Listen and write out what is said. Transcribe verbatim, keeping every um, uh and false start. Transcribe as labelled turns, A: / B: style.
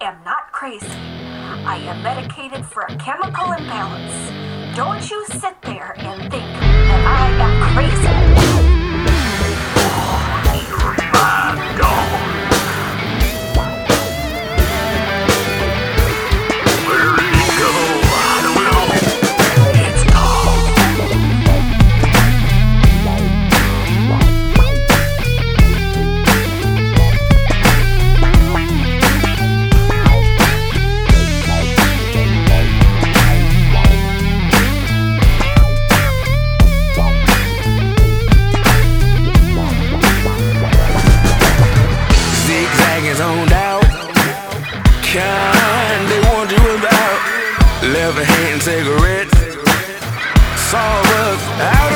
A: am not crazy. I am medicated for a chemical imbalance. Don't you sit there and think that I am crazy.
B: Zoned out, kind they want you about. Left hand cigarettes, saw us out